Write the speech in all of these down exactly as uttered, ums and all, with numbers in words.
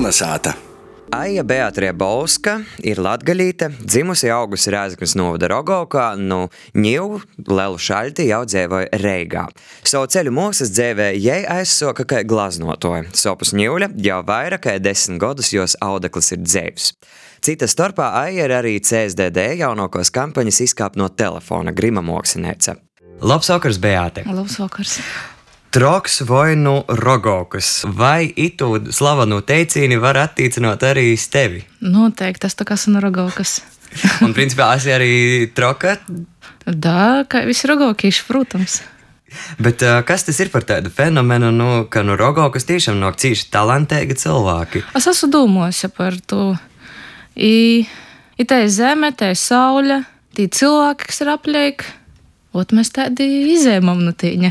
Kalnasāta. Aija Beatrija Bauska ir latgaļīte, dzimusi augusi Rēzeknes novada Rogovkā, nu ņiu lelu šaļti jau dzēvoja Reigā. Savu ceļu mūkslas dzēvē jai aizsoka kai glaznotoja. Sopus ņiuļa jau vairāk kai desmit gadus jos audeklis ir dzēvs. Cita starpā Aija ir arī C S D D jaunākos kampaņas izkāp no telefona grima mokslinēca. Labs vakars, Beāte! Labs vakars! Troks vai nu Rogovkas, vai itū slavenu teicīni var attīcināt arī iz tevi? Noteikti, tas tā kā esmu no Rogovkas. Un principā esi arī troka? Da, kā visi rogovkīši, protams. Bet uh, kas tas ir par tādu fenomenu, nu, ka no Rogovkas tiešām nāk cīši talantēgi cilvēki? Es esmu domājusi par to. I, i te ir zeme, te ir saule, tī cilvēki, kas ir apļēk. Ot mēs tādi izēmam no tīņa.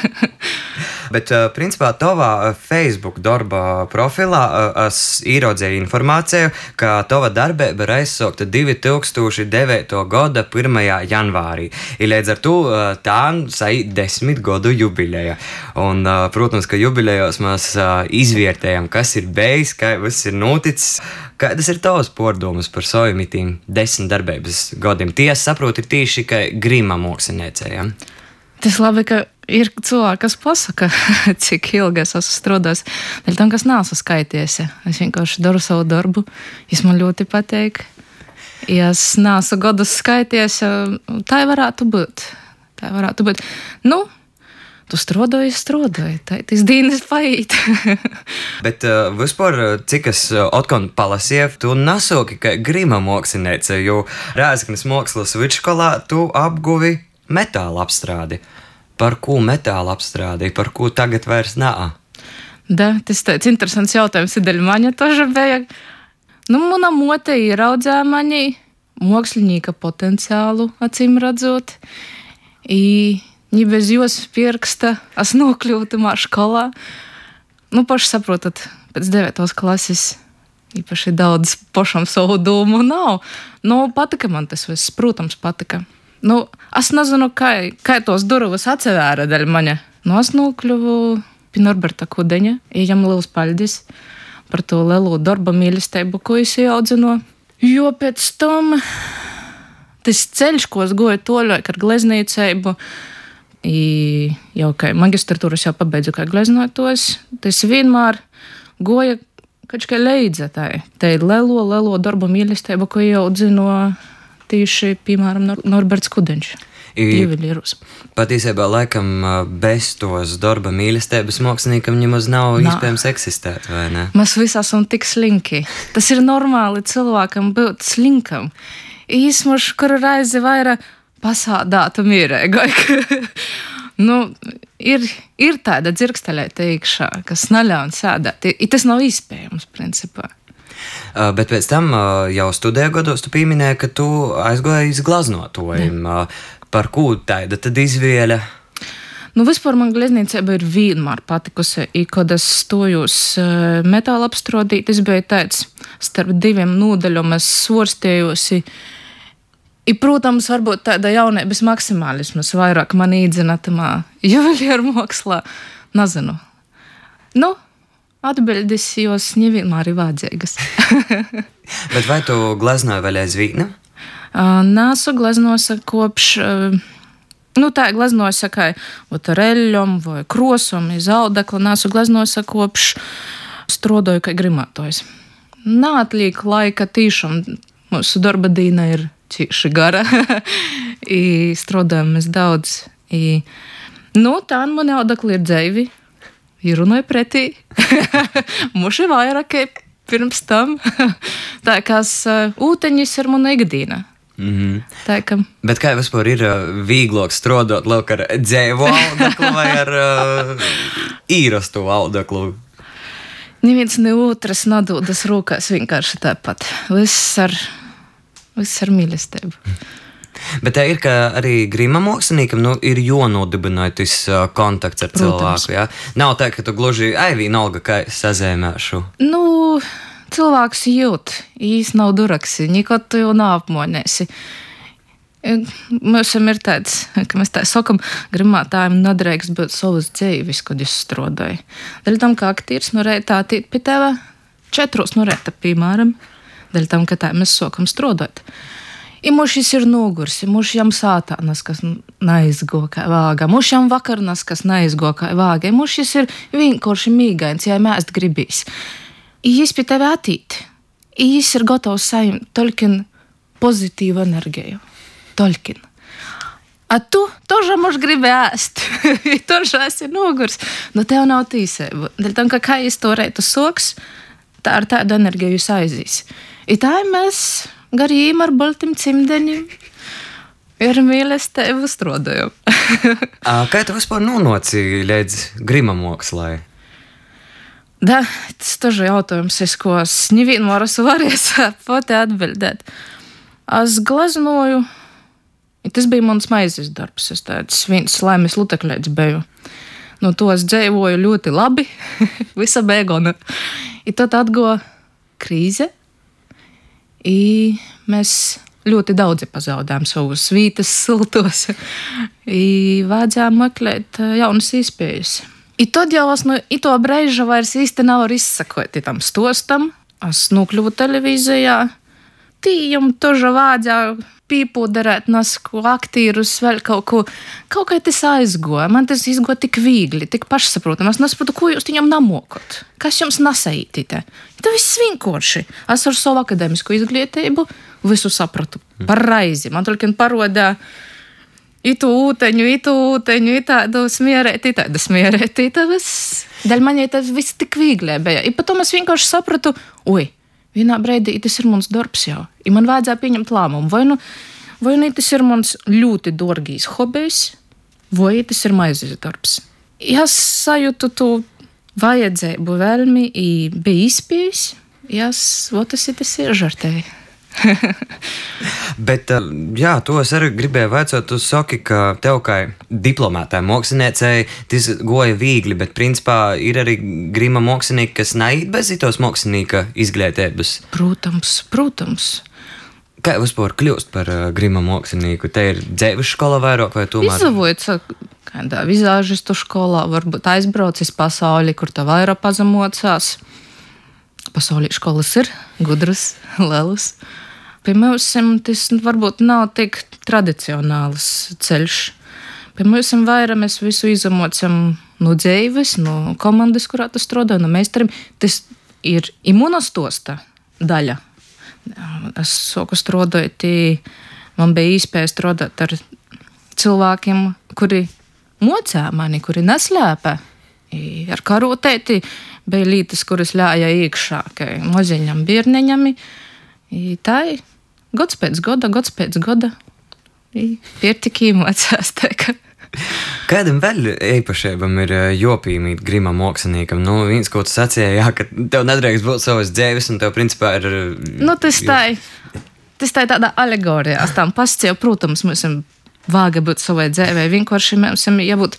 Bet, principā, tavā Facebook darba profilā es īrodzēju informāciju, ka tava darbība ir aizsākta divi tūkstoši devītā gada pirmajā janvārī. I līdz ar to tā saīt desmit gadu jubileja. Un, protams, ka jubilejos mēs izvērtējam, kas ir bijis, kā viss ir noticis. Kādas ir tavas pārdomas par saviem itīm desmit darbības gadiem? Tiesa saprot, ir tīši, ka grima mokslinēcējiem. Tas labi, ka ir cilvēki, kas pasaka, cik ilgi es esmu strādājis. Dēļ tam, kas neesmu skaities. Es vienkārši daru savu darbu. Es man ļoti patīk. Ja es neesmu gadus skaities, tā varētu būt. Tā varētu būt. Nu, tu strādāji, strādāji. Tā ir dienas paiet. Bet uh, vispār, cik es otkon palasīju, tu nesauki, ka grima mokslinēce, jo Rēzeknes mākslas vidusskolā tu apguvi metāla apstrādi. Par ko metāla apstrādi? Par ko tagad vairs nā? Da, tas tāds interesants jautājums. Ideļ maņa toža bija. Nu, mana mote ieraudzēja mani mākslinieka potenciālu, acīm redzot. I, ni bez jos pirksta es nokļūtu mā školā. Nu, paši saprotat, pēc devītās klases īpaši daudz pašam savu domu nav. Nu, patika man tas viss, protams, patika. Nu, es nezinu, kā, kā tos durvis atsevēra daļ maņa. Nu, es nokļuvu pie Norberta Kudeņa, ejam liels paļdis par to lielo darba mīlestību, ko es ieaudzinu. Jo pēc tam tas ceļš, ko es goju toļāk ar gleznīceibu, i jau kā magistratūras jau pabeidzu kā gleznotos, tas vienmēr goja kaut kā leidza tai. Tai lielo, lielo darba mīlestību, ko ieaudzinu tieši, piemēram, Norberts Kudeņš, juvelierus. Patiesībā, laikam, bez tos darba mīlestības māksliniekam nemaz nav Nā. iespējams eksistēt, vai ne? Mēs visi esam tik slinki. Tas ir normāli cilvēkam būt slinkam. Īsmuš, kuru reizi vairāk pasādātu mierēgāk. Nu, ir, ir tāda dzirksteļēta iekšā, kas naļaun sādāt. I tas nav iespējams, principā. Uh, bet pēc tam uh, jau studiju gados tu pieminēji, ka tu aizgoji iz glaznotojiem. Uh, par ko tāda tad izvēle? Nu, vispār man gleznīcība ir vienmēr patikusi. I, kad es stojos uh, metāla apstrādīt, es biju tāds starp diviem nodaļiem, es svorstējosi. I, protams, varbūt tāda jaunības maksimālismas vairāk man īdzina tamā juvelieru mākslā. Nezinu. Nu, atbildes jos nevienmēr ir vajadzīgas. Bet vai tu gleznoji vēl aizvien? Nāsu gleznosa kopš, nu tā gleznosa kā ar eļļom vai krosom iz audekla, nāsu gleznosa kopš strādāju kā grimātojs. Nāatliek laika tīšām, mūsu darba dīna ir cīši gara, i strādājam mēs daudz. I, nu tā man audekli ir dzeivi. Ir runāja pretī. Muši vairāk pirms tam. Tā kā ūteņis ir mana ikdīna. Mm-hmm. Tā kā. Bet kā vispār ir vieglāk strādāt lūk ar dzēvu audeklu vai ar uh, īrastu audeklu? Neviens ne otrs nadodas rokās vienkārši tāpat. Viss ar, viss ar mīlestību. Bet tā ir, ka arī grima māksliniekam nu, ir jānodibināja tas uh, kontakts ar Protams. cilvēku. Ja? Nav tā, ka tu gluži ai vienalga, kā sazēmēšu. Nu, cilvēks jūt, īs nav duraksi, nekad tu jau nav apmonēsi. Mums ir tāds, ka mēs tā sakam, grimātājiem nedrīkst būt savas dzīves, kad es strādāju. Dēļ tam, ka aktīrs no reitā tīt pie teva, četros no rīta, piemēram, dēļ tam, ka tā mēs sākam strādāt. I mums šis ir nogurs, i mums jām sātā naskas neizgo kā vāga, mums jām vakar naskas neizgo kā vāga, i mums šis ir vienkārši mīgains, ja mēst gribīs. I jis pie tevi attīt, i jis ir gatavs saņemt tolkin pozitīvu enerģiju. Tolkin. A tu toža moš gribi ēst, i toža esi nogurs, no tev nav tīsēbu. Dēļ tam, ka kā jis to reitu soks, tā ar tādu enerģiju saizīs. I tā mēs garījām ar baltim cimdeņiem ir mīlestību strādājam. Kā tu vispār nonāci līdz grima mākslai? Da, tas тоже jautājums, es ko es nevienmēr esmu varējis pati atbildēt. Es gleznoju, tas bija mans maizes darbs, es tāds viens laimes lutekļēts biju. No to es dzīvoju ļoti labi, visa beigona. I tad atgo krīze, I mēs ļoti daudzi pazaudējām savus vītas siltos. I vajadzēja meklēt jaunas iespējas. I tad jau es no ito brīža vairs īsti nevaru izsakot tam stostam. Es nokļuvu televīzijā. Tījam toža vajadzēja pīpūderēt nasku aktierus, vēl kaut ko. Kaut kā tas aizgoja. Man tas izgoja tik viegli, tik pašsaprotam. Es nesaprotu, ko jūs viņam namokot. Kas jums nasaitīte? Tas viss vienkārši. Es ar savu akadēmisku izglītību visu sapratu par raizi. Man tikai parodā itu ūteņu, itu ūteņu, itādu smierēt, itādu smierēt. Tā viss. Daļ maņai tas viss tik viegli bija. I potom es vienkārši sapratu, oi, vienā brīdī tas ir mans darbs jau. I man vajadzēja pieņemt lēmumu. Vai nu, vai nu tas ir mans ļoti dārgīs hobijs, vai tas ir maizes darbs. Ja es sajūtu to vajadzību vēlmi, I bija izpējis, ja es, vo tas ir tas ir žartēji. Bet, jā, to es arī gribēju vaicāt, tu saki, ka tev kā diplomātai māksliniecei tas goja viegli, bet principā ir arī grima mākslinieki, kas neiet bez itos mākslinieka izglītības. Protams, protams. Kā vispār kļūst par uh, grima mākslinieku? Te ir dzēvis skola vairāk vai tomēr? Izavojas kādā vizāžistu skolā, varbūt aizbraucis pasauli, kur tā vairāk pazemocās. Pasaulī skolas ir gudras, lielas. Pie mums tas varbūt nav tik tradicionāls ceļš. Pie mums vairāk mēs visu izamocam no dzēvis, no komandas, kurā tas strādā, no meistariem. Tas ir imunostosta daļa. Es sāku strādāt, man bija iespēja strādāt ar cilvēkiem, kuri mocā mani, kuri neslēpē. Ar karotēti bija lietas, kuras ļāja iekšā, ka maziņam bērneņam. Tā ir gads pēc gada, gads pēc gada. Piertiki mocās. Kādam vēl īpašībam ir jopīmīt grima māksliniekam? Nu, viens, ko tu sacīji, jā, ka tev nedrīkst būt savas dzēvis, un tev principā ir... Nu, tas tā ir, tas tā ir tāda alegorija. Es tam pasacīju, protams, mums ir vāga būt savai dzēvē. Vienkārši mums ir jābūt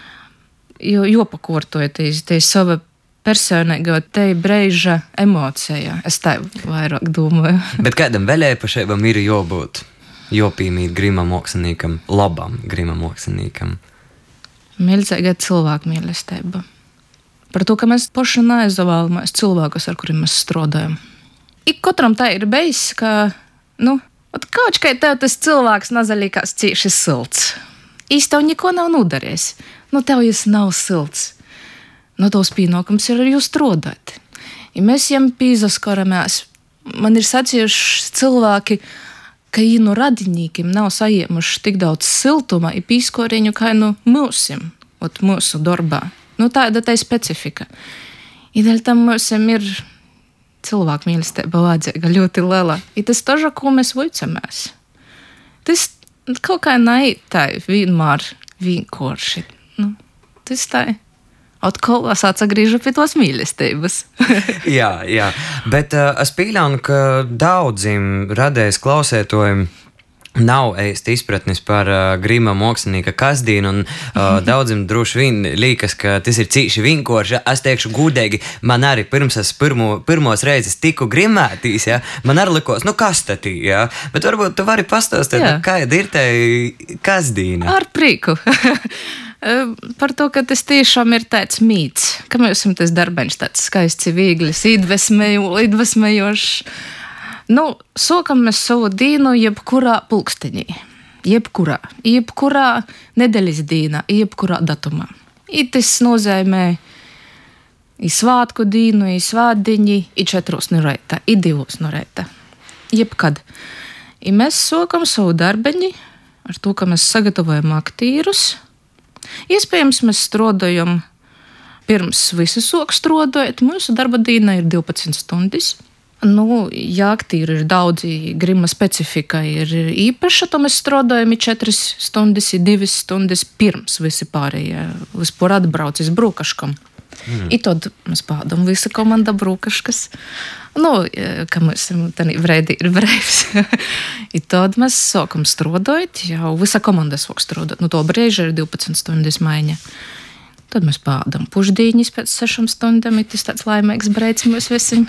jopakortojoties, tie sava personīga, te brīža emocija. Es tā vairāk domāju. Bet kādam vēl īpašībam ir jābūt jopīmīt grima māksliniekam, labam grima māksliniekam? Milzīga cilvēku mīlestība. Par to, ka mēs paši neizvēlamies cilvēkus, ar kuriem mēs strādājam. Ik katram tā ir bijis, ka, nu, kaut kā tev tas cilvēks nazaļīkās cīši silts. Īsti tev neko nav nodarījis. Nu, tev jis nav silts. No tos pienākums ir ar jūs strādāt. Ja mēs jiem pīzaskaramies, man ir sacījuši cilvēki, ka viņi no radinīkiem nav saņēmuši tik daudz siltuma un pīskoriņu kā no mūsim, ot mūsu darbā. Nu, tāda tā ir specifika. I dēļ tam mūsim ir cilvēku mīlestība vajadzīga ļoti liela. I tas taža, ko mēs vocamies. Tas kaut kā naiet tā vienmēr vienkārši. Nu, tas tā ir. Atkal es atgriežu pie tos mīlestības. jā, jā, bet uh, es pieļauju, ka daudziem radējas klausētojiem nav īsti izpratnis par uh, grima mākslinieka kasdīnu, un uh, daudziem droši vien liekas, ka tas ir cīši vienkārši. Es teikšu gudīgi, man arī pirms es pirmo, pirmos reizes tiku grimētīs, ja, man arī likos, nu kas tad ir, ja? Bet varbūt tu vari pastāstīt, kāda ir te kasdīna? Ar prieku. Par to, ka tas tiešām ir tāds mīts, ka mēs esam tas darbeņš tāds skaists, vieglis, iedvesmējošs. Nu, sokam mēs savu dīnu jebkurā pulksteņī, jebkurā, jebkurā nedēļas dīnā, jebkurā datumā. I tas nozīmē i svātku dīnu, i svātdiņi, i četros no reita, i divos no reita, jebkad. I mēs sokam savu darbeņi ar to, ka mēs sagatavojam aktierus. Iespējams, mēs strādājam pirms visi sok strādājot. Mūsu darba diena ir divpadsmit stundas. Nu, ja aktīri ir daudzi, grima specifika ir īpaša, to mēs strādājam četras stundas, divas stundas pirms visi pārējie vispār atbrauc iz brūkaškam. Mm. I tad mēs pādam visa komanda brūkaškas. Nu, ka mēs tādā brīdī ir brīvs. I tad mēs sākam strādāt, jau visa komanda sāk strādāt. Nu, to brīži ir divpadsmit stundas maiņa. Tad mēs pādam pušdīņas pēc sešām stundām, ir tas tāds laimīgs brīdis mums visiem.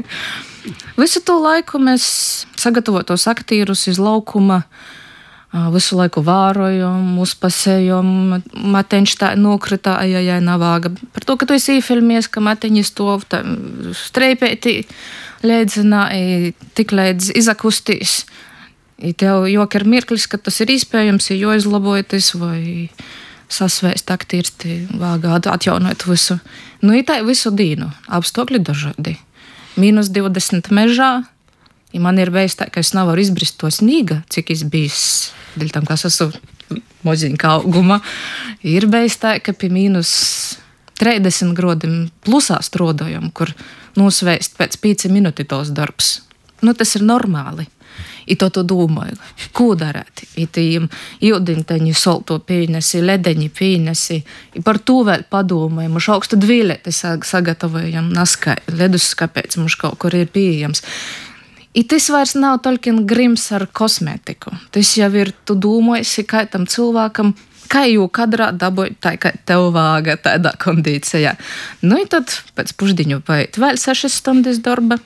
Visu to laiku mēs sagatavotos aktierus iz laukuma, visu laiku vārojam, uzpasējam, mateņš tā nokrita, ja, ja nav vāga. Par to, ka tu esi īfilmies, ka mateņi stov tā streipēti leidzinā, tik leidz izakustīs. I tev jok ir mirklis, ka tas ir iespējams, jo izlabojoties vai sasvēst aktīrsti vāgā, atjaunot visu. Nu, i tā visu dīnu, apstākļi dažādi. Mīnus divdesmit mežā, ja man ir bijis tā, ka es nevaru izbrist to snīga, cik es bijis, dēļ tam, ka es esmu moziņka auguma, ir bijis tā, ka pie mīnus trīsdesmit grodiem plusā strādājam, kur nosvēst pēc pīci minūti tos darbs. Nu, tas ir normāli. I to tu domāju, ko darāt. I tiem jūdiņteņi solto pīnesi, ledeņi pīnesi. I par to vēl padomāju. Mums augstu dvīlēti sagatavojam naskai. Ledus kāpēc mums kaut kur ir pieejams. I tas vairs nav tolkien grims ar kosmētiku. Tas jau ir, tu domājusi, kā tam cilvēkam, kā jau kadrā dabūt tā, kā tev vāga tādā kondīcijā. Nu, i tad pēc pušdiņu paiet vēl sešas stundas darba.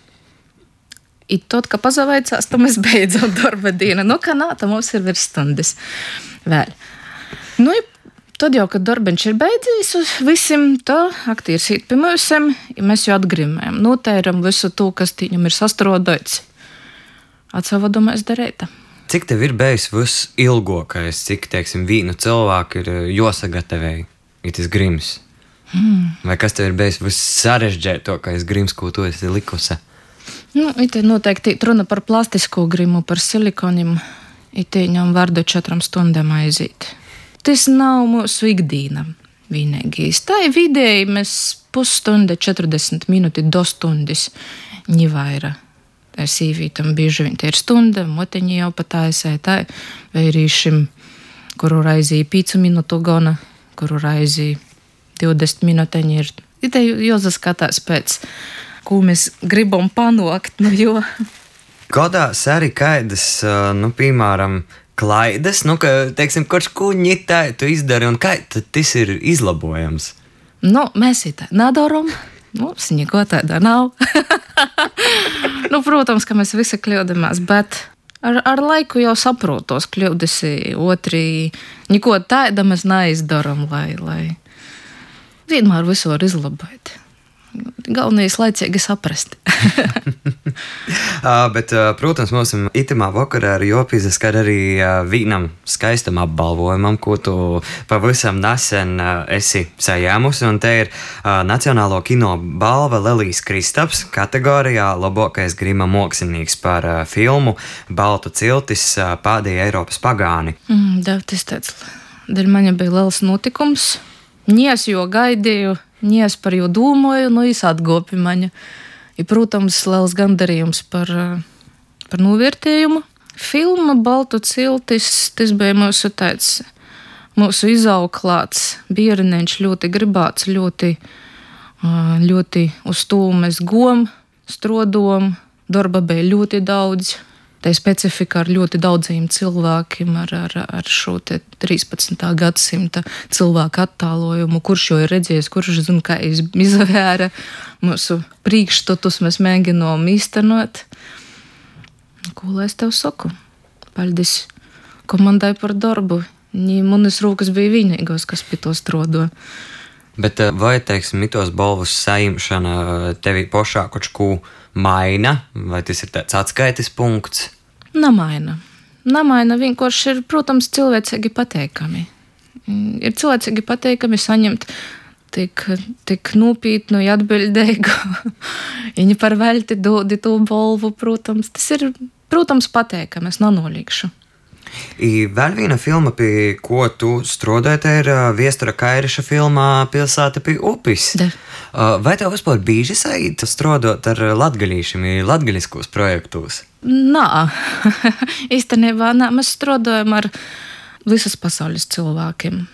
I tad, ka pazavaicās, tad mēs beidzam darba dienu. Nu, kā nā, tad mums ir virs stundas vēl. Nu, tad jau, kad darbiņš ir beidzies, visiem to aktīrs īt pie mūsiem, ja mēs jau atgrimējam. Notēram visu to, kas tīņam ir sastrodāts. Atsavadumais darēta. Cik tev ir bijis viss ilgākais, cik, teiksim, vīnu cilvēku ir josagatavēji, ir tas grims? Hmm. Vai kas tev ir bijis viss sarežģētākais grims, ko tu esi likusi? Nu, it noteikti runa par plastisko grimu, par silikonim, it viņam vārdu četram stundām aiziet. Tas nav mūsu ikdīna vienīgais. Tā ir vidēji mēs pusstunda, četrdesmit minūti, do stundas ņivaira. Tā ir sīvītam bieži vien tie ir stunda, moteņi jau pat aizsē, tā vai rīšim, kuru raizī pīcu minūtu gona, kuru raizī divdesmit minūteņi ir. It jāsaskatās pēc ko mēs gribam panākt, nu jo. Godās arī kādas, nu, piemēram, klaidas, nu, ka, teiksim, kaut ko ņitai tu izdari, un kā tad tas ir izlabojams? Nu, mēs tā nedaram, mums neko tāda nav. Nu, protams, ka mēs visi kļūdamies, bet ar, ar laiku jau saprotos kļūdas otri, neko tāda mēs neizdaram, lai, lai vienmēr visu var izlabot. Galvenais laicīgi saprast. Bet, protams, mums itamā vakarā ir jāpiesaskar arī vienam skaistam apbalvojumam, ko tu pavisam nesen esi saņēmusi, un te ir Nacionālo kino balva Lelijas Kristaps kategorijā labākais grima mākslinieks par filmu Baltu ciltis pēdējie Eiropas pagāni. Mm, da, tas tāds, dēļ maņa bija liels notikums. Nies jo gaidīju, nies par jo domāju, nu es atgopi maņa. I, protams, liels gandarījums par, par novērtējumu. Filma Baltu ciltis, tas bija mūsu tāds, mūsu izauklāts bierneņš, ļoti gribāts, ļoti, ļoti uz to mēs gom, strodom, darba bija ļoti daudz. Tā ir specifika ar ļoti daudziem cilvēkiem, ar, ar, ar šo trīspadsmitā gadsimta cilvēku attālojumu, kurš jau ir redzējis, kurš zina, kā izvēra mūsu priekšstatus, mēs mēģinām īstenot. Ko lai es tev saku? Paldies komandai par darbu. Manas rokas bija vienīgās, kas pie to strādā. Bet vai, teiksim, mitos balvas saimšana tevi pašā kaut ko maina, vai tas ir tāds atskaites punkts? Namaina. Namaina vienkārši ir, protams, cilvēcīgi pateikami. Ir cilvēcīgi pateikami saņemt tik, tik nopietnu, atbildīgu, viņi par velti dodi to balvu, protams. Tas ir, protams, pateikami, es nenolīgšu. I vēl viena filma, pie ko tu strādāji, tā ir Viestura Kairiša filmā Pilsēta pie upes. Da. Vai tev vispār bieži sajūt strādāt ar latgaļīšiem, latgaļiskos projektos? Nā, īstenībā nā, mēs strādājam ar visas pasaules cilvēkiem.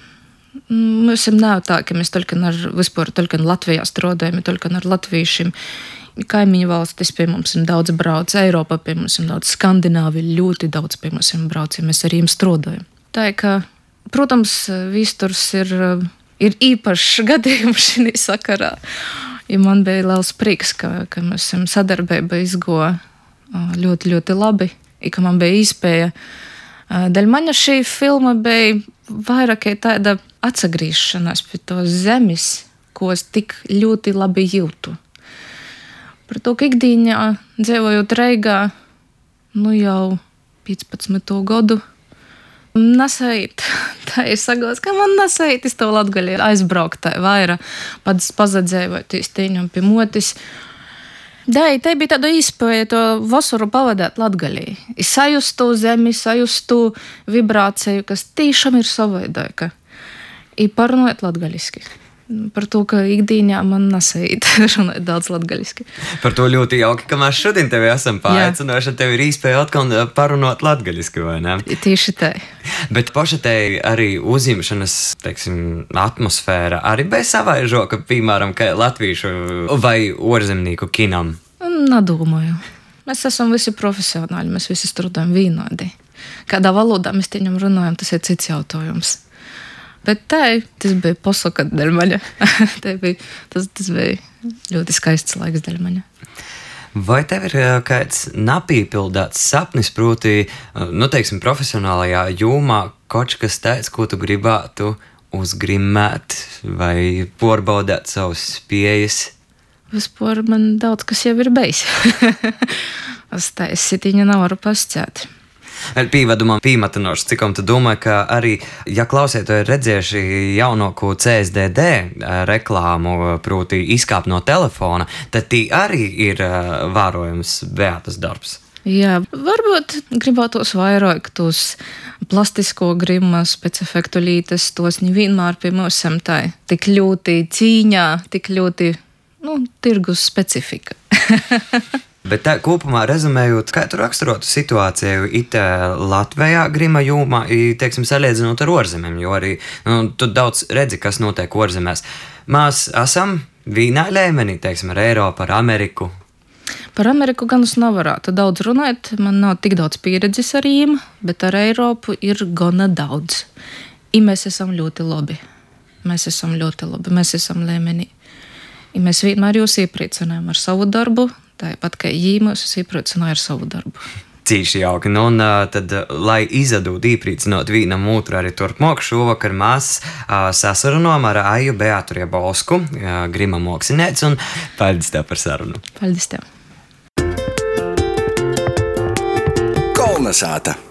Mēs nav tā, ka mēs tikai ar, vispār tikai Latvijā strādājam, tikai ar latviešiem. Kaimiņu valstis pie mums ir daudz brauc, Eiropā pie mums ir daudz, Skandināvija ļoti daudz pie mums ir brauc, ja mēs ar viņiem strādājam. Tā ir, ka, protams, Viesturs ir, ir īpašs gadījums šī sakarā. Ja man bija liels prieks, ka, ka mēs sadarbība izgoja ļoti, ļoti labi, ja ka man bija iespēja. Daļ maņa šī filma bija vairāk tāda atsagrīšanās pie to zemes, ko es tik ļoti labi jūtu. Par to, ka ikdienā dzīvojot Reigā, nu jau piecpadsmito gadu, nesait. Tā ir sagos, ka man nesait, es to Latgaļi aizbraukt tā vaira, pats pazadzēvoties tīņam pie motis. Da, tā bija tāda iespēja to vasaru pavadāt Latgaļī. Es sajustu zemi, sajustu vibrāciju, kas tiešām ir savaidoja. I parunājot latgaļiski. Par to, ka ikdienā man nesait runāt daudz latgaļiski. Par to ļoti jauki, ka mēs šodien tevi esam paaicinājuši, tev ir iespēja atkal parunāt latgaļiski, vai ne? Tieši tā. paša te arī uzņemšanas, teiksim, atmosfēra arī bija savaižoka, piemēram, kā latviešu vai orzemnieku kinam? Nedomāju. Mēs esam visi profesionāļi, mēs visi strādājam vienādi. Kādā valodā mēs tiņam runājam, tas ir cits jautājums. Bet tā, tas bija posaka dēļ maņa. bija, tas, tas bija ļoti skaists laiks dēļ maņa. Vai tev ir kāds napīpildāts sapnis, proti, nu, teiksim, profesionālajā jūmā kaut kas tāds, ko tu gribētu uzgrimmēt vai porbaudēt savus spējas? Vispār man daudz kas jau ir bijis. Es tā es sitiņa nevaru pasciēt. Pīvedumā pīmatinoši, cikom tu domāji, ka arī, ja klausietāji ir redzējuši jaunāko C S D D reklāmu, proti izkāpt no telefona, tad tī arī ir vērojams Beatas darbs. Jā, varbūt gribētos vairāk tos plastisko grimma specifektu lītes, tos nevienmēr pie mums tā tik ļoti cīņā, tik ļoti, nu, tirgus specifika. Bet tā kopumā rezumējot, kā tu raksturotu situāciju it Latvijā grima jūmā, teiksim, salīdzinot ar orzemēm, jo arī, nu, tu daudz redzi, kas notiek orzemēs. Mēs esam vienā līmenī, teiksim, ar Eiropu, ar Ameriku. Par Ameriku gan es nevarētu daudz runāt, man nav tik daudz pieredzes ar viņiem, bet ar Eiropu ir gana daudz. I mēs esam ļoti labi. Mēs esam ļoti labi, mēs esam līmenī. I mēs vienmēr jūs iepriecinājam ar savu darbu, tāpat kā jīmos es iepriecināju ar savu darbu. Cīši jauki, nu un tad, lai izadūt iepriecinot vienam otru arī turpmāk, šovakar mēs sasarunājam ar Aiju Beatu Riebalsku, grima mākslinieci, un paldies tev par sarunu. Paldies tev. Kolnesāta.